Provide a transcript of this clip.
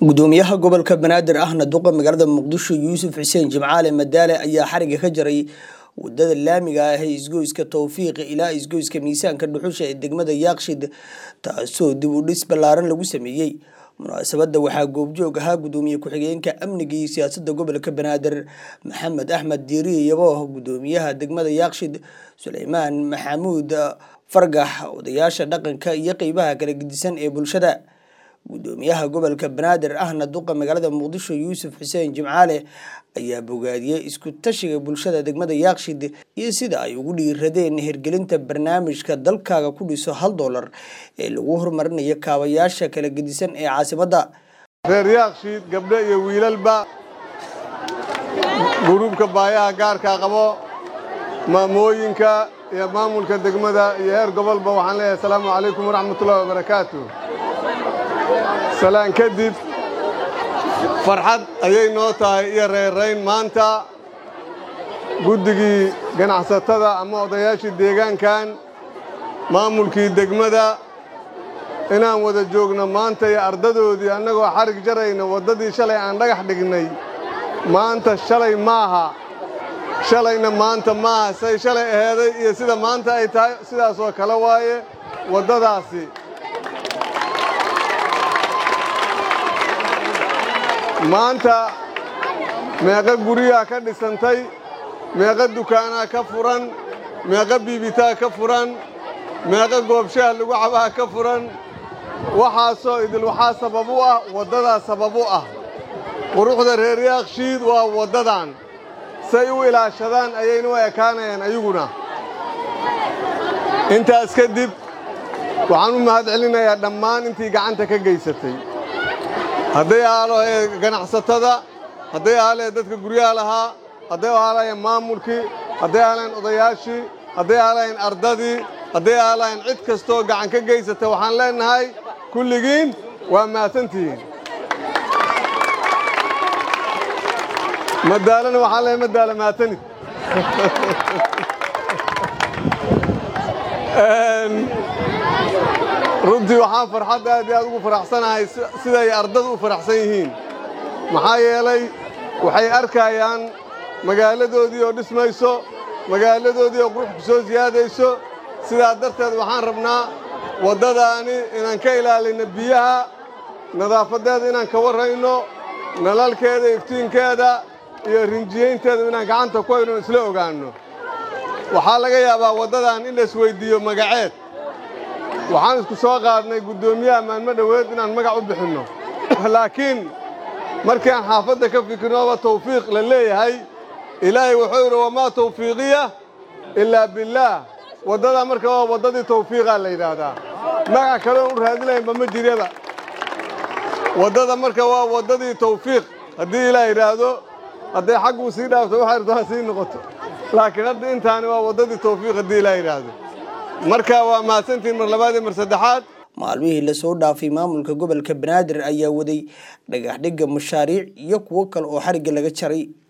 gudoomiyaha gobolka Banaadir ahna duqa magaalada Muqdisho Yuusuf Xuseen Jimcaale Madaale ayaa xariga ka jaray wadada laamiga ah ee isgoyska Tawfiiq ilaa isgoyska miisaanka dhuxusha ee degmada Yaaqshid taasoo dib u dhis ballaaran lagu sameeyay munaasabada waxaa goobjoog ahaa gudoomiye ku-xigeenka amniga iyo siyaasadda gobolka Banaadir Maxamed Axmed Diiri iyo gudoomiyaha degmada Yaaqshid Suleymaan Maxamuud Fargax odayaasha dhaqanka iyo qaybaha kala gedisan ee bulshada gudoomiyaha gobolka Banaadir ahna duqa magaalada Muqdisho Yuusuf Xuseen Jimcaale ayaa bogaadiyay isku tashiga bulshada degmada Yaaqshid iyo sida ay ugu dhiiradeen hirgelinta barnaamijka dalkaaga ku dhiso $1 ee lagu horumarinayo kaabayaasha kala gedisan ee caasimadda reer Yaaqshid gabdho iyo wiilalba gruubka baayaha gaarka qabo maamooyinka iyo maamulka degmada iyo heer gobolba waxaan leeyahay assalaamu calaykum waraxmatullaahi wabarakaatuh salaan kadib farxad ayay noo tahay iyo reerayn maanta guddigii ganacsatada ama odayaashii deegaankan maamulkii degmada inaan wada joogno maanta iyo ardadoodii annagoo xarig jarayna waddadii shalay aan dhagax dhignay maanta shalay maaha shalayna maanta maaha say shalay aheeday iyo sida maanta ay tahay sidaas oo kale waaye waddadaasi maanta meeqa guriyaa ka dhisantay meeqa dukaanaa ka furan meeqa biibitaa ka furan meeqa goobshaha lagu cabaha ka furan waxaasoo idil waxaa sabab u ah waddadaa sabab u ah quruxda reer Yaaqshid waa waddadan say u ilaashadaan ayayna u ekaanayaan ayaguna intaas kadib waxaan u mahadcelinayaa dhammaan intii gacanta ka geysatay hadday aalo ganacsatada hadday aalo dadka guryaha lahaa hadday aalaayeen maamulkii hadday aalaayeen odayaashii hadday aalaayeen ardadii hadday aalaayeen cid kastoo gacan ka geysata waxaan leenahay kulligiin waa mahadsantihiin madaalana waxaan leeyahay madaala mahadsanid runtii waxaan farxad aad iyo aad ugu faraxsanahay siday ardadu u faraxsan yihiin maxaa yeelay waxay arkayaan magaaladoodii oo dhismayso magaaladoodii oo qurux ku soo siyaadayso sidaa darteed waxaan rabnaa waddadaani inaan ka ilaalinno biyaha nadaafadeeda inaan ka warrayno nalalkeeda iftiinkeeda iyo rinjiyeynteeda inaan gacanta ku hayno isla ogaanno waxaa laga yaabaa waddadan in la isweydiiyo magaceed waxaan isku soo qaadnay gudoomiyaha maalmo dhoweed inaan magac u bixinno laakiin markii aan xaafadda ka fikirnooba tawfiiq la leeyahay ilaahay wuxuu yidhi wamaa tawfiiqiya ilaa billaah waddadaa marka waa waddadii tawfiiqaa la yidhaahdaa magac kale oon u raadinaynba ma jiraba waddada marka waa waddadii tawfiiq haddii ilaah yidhaahdo hadday xagguu sii dhaafto waxay rabtaa sii noqoto laakiin hadda intaani waa waddadii tawfiiq haddii ilaah yidhaahdo marka waa mahadsantiin mar labaad iyo mar saddexaad maalmihii la soo dhaafay maamulka gobolka Banaadir ayaa waday dhagax dhigga mashaariic iyo kuwo kale oo xariga laga jaray